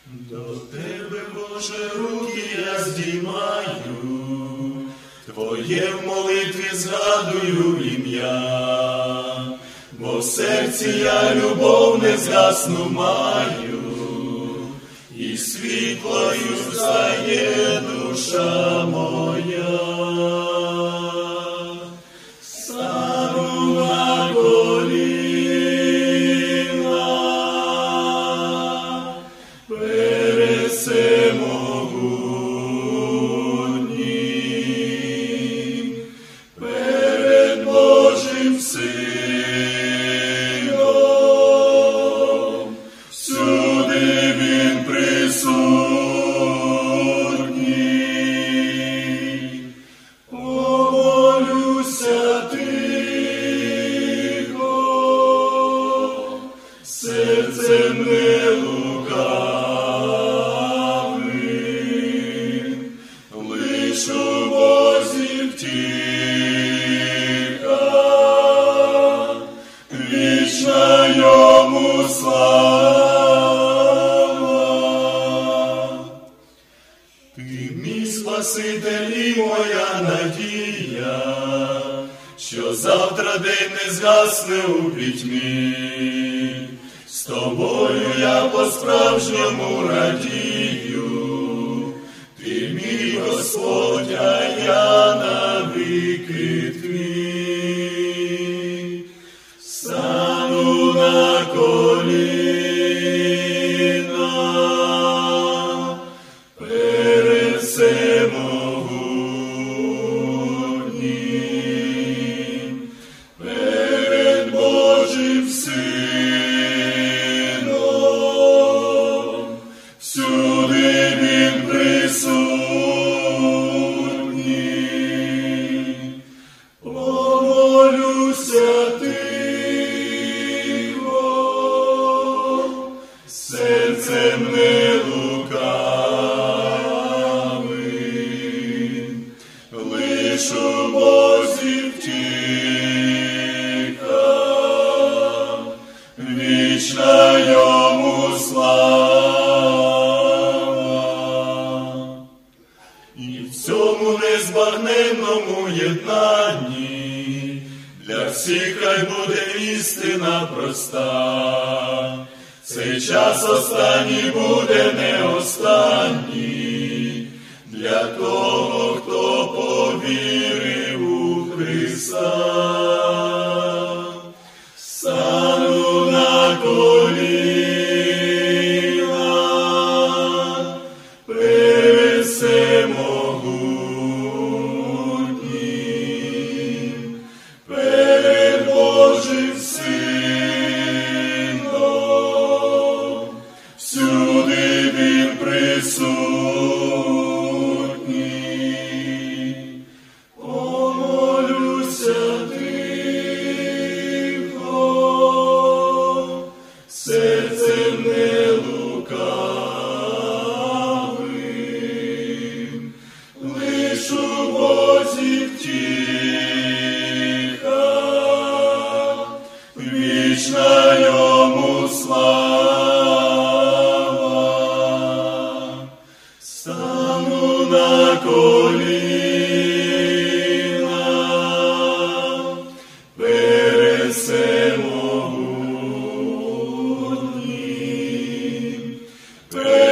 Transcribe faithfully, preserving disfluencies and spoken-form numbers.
До Тебе, Боже, руки я здіймаю, Твоє в молитві згадую ім'я, бо в серці я любов незгасну маю, і світлою стає душа моя. Стану на коліна перед всемогутнім, перед Божим Сином, всюди Він присутній. Помолюся тихо, серцем нелукавим, лиш у Бозі втіха, вічна йому слава. Ти мій Спаситель і моя надія, що завтра день не згасне у пітьмі. З Тобою я по-справжньому радію, Ти мій Господь, а я навіки Твій. Стану на коліна перед всемогутнім, перед Божим Сином, всюди Він присутній. Помолюся тихо, серцем нелукавим, лиш у Бозі втіха, вічна йому слава. І в цьому незбагненному єднанні для всіх хай буде істина проста. Цей час останній буде не останній для того, хто повірив у Христа. Стану на коліна перед всемогутнім, перед Божим Сином, всюди Він присутній. Помолюся тихо, серцем нелукавим, лиш у Бозі втіха, вічна йому слава. Стану на коліна перед всемогутнім, перед